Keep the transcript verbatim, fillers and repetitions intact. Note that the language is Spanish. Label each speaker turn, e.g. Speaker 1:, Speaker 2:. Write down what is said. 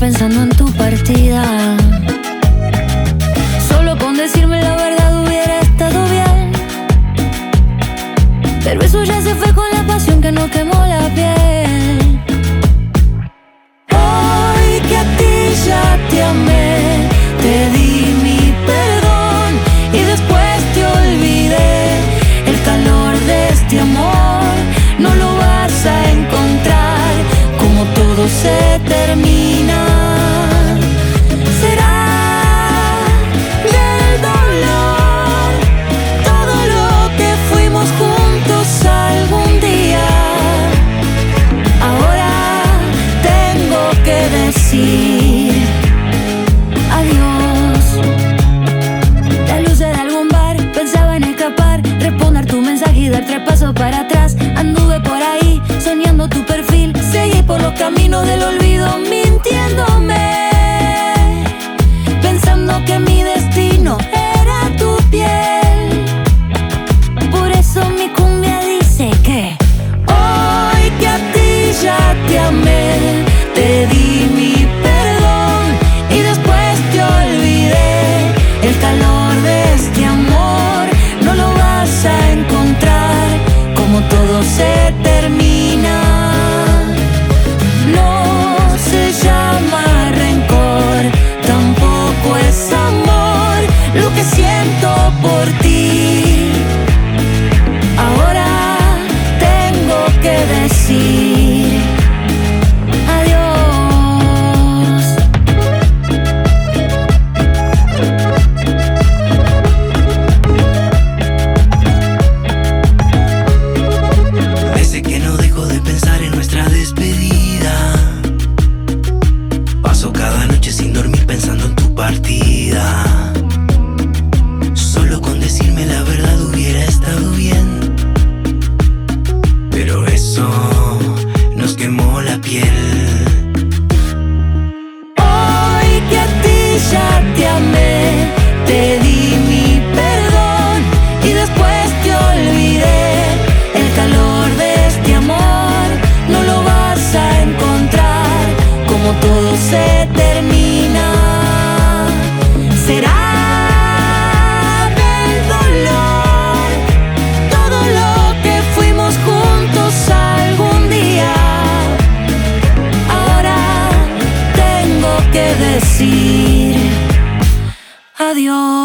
Speaker 1: pensando en tu partida. Solo con decirme la verdad hubiera estado bien, pero eso ya se fue con la pasión que nos quemó la piel. Hoy que a ti ya te amé, te di mi perdón y después te olvidé. El calor de este amor no lo vas a encontrar. Como todo se termina, será del dolor todo lo que fuimos juntos algún día. Ahora tengo que decir adiós. La luz de algún bar, pensaba en escapar, responder tu mensaje y dar tres pasos para atrás. Anduve por ahí soñando tu perfil, seguí por los caminos del olvido mintiéndome, pensando que mi destino era tu piel. Por eso mi cumbia dice que hoy que a ti ya te amé, te di mi perdón y después te olvidé. El calor de este amor no lo vas a encontrar. Como todo se termina, no se llama rencor, tampoco es amor lo que siento por ti. Ahora tengo que decir adiós.
Speaker 2: Desde que no dejo de pensar en nuestra despedida, paso cada noche sin dormir pensando en tu partida. Solo con decirme la verdad hubiera estado bien, pero eso nos quemó la piel.
Speaker 1: Hoy que a ti ya te amé, te di mi perdón y después te olvidé. El calor de este amor no lo vas a encontrar. Como todo se termina, será del dolor todo lo que fuimos juntos algún día. Ahora tengo que decir adiós.